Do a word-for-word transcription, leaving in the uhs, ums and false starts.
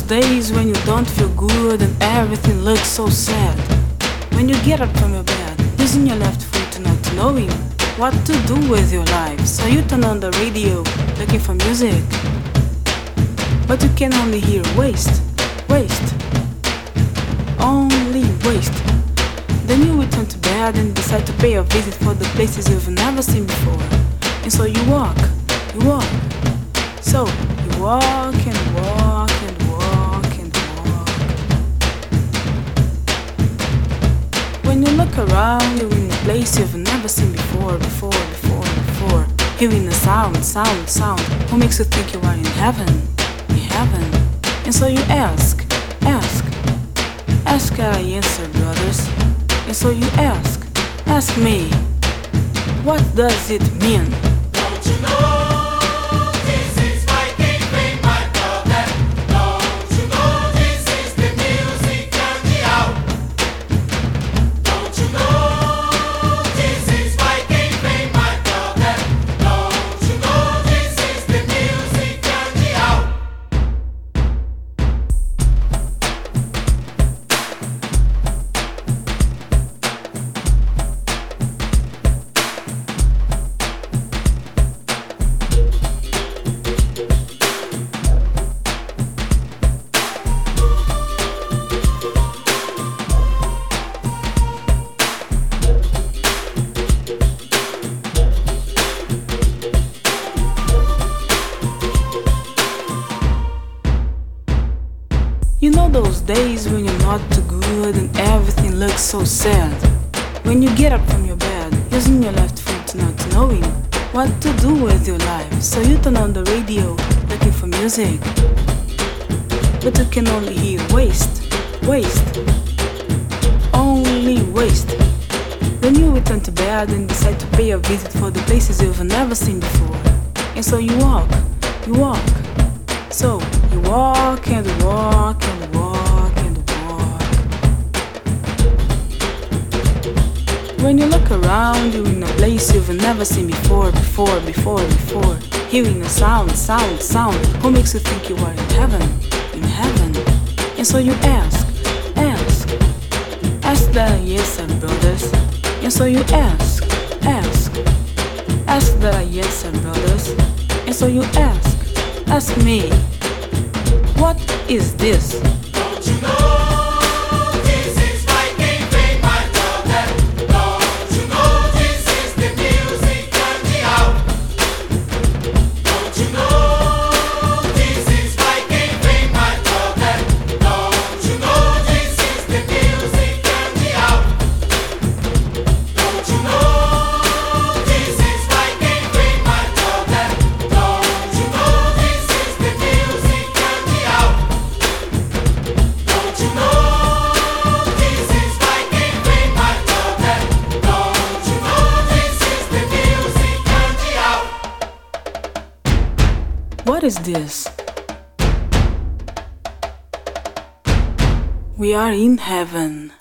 days when you don't feel good and everything looks so sad. When you get up from your bed, using your left foot not knowing what to do with your life. So you turn on the radio, looking for music, but you can only hear waste, waste, only waste. Then you return to bed and decide to pay a visit for the places you've never seen before. And so you walk, you walk. So you walk and walk and walk and walk. When you look around, you're in a place you've never seen before, before, before, before. Hearing a sound, sound, sound. Who makes you think you are in heaven, in heaven? And so you ask, ask, ask I answer, brothers. And so you ask, ask me, what does it mean? Don't you know this is Viking Fame, my brother? Don't you know this is the music and the out? Don't you know this is Viking Fame, my brother? Don't you know this is the music and the out? You know those days when you're not too good and everything looks so sad? When you get up from your bed, using your left foot not knowing what to do with your life. So you turn on the radio, looking for music, but you can only hear waste, waste, only waste. Then you return to bed and decide to pay a visit for the places you've never seen before. And so you walk, you walk. So you walk and walk and walk and walk. When you look around, you're in a place you've never seen before, before, before, before. Hearing a sound, sound, sound. Who makes you think you are in heaven, in heaven? And so you ask, ask, ask that I answer, brothers. And so you ask, ask, ask that I answer, brothers. And so you ask, ask me, what is this? Don't you know this is Viking Fame, my brother? Don't you know this is the music and the out? Don't you know this is Viking Fame, my brother? Don't you know this is the music and the out? Don't you know this is Viking Fame, my brother? Don't you know this is the music and the out? Don't you know this is Viking Fame, my brother? Don't you know this is the music and the out? What is this? We are in heaven.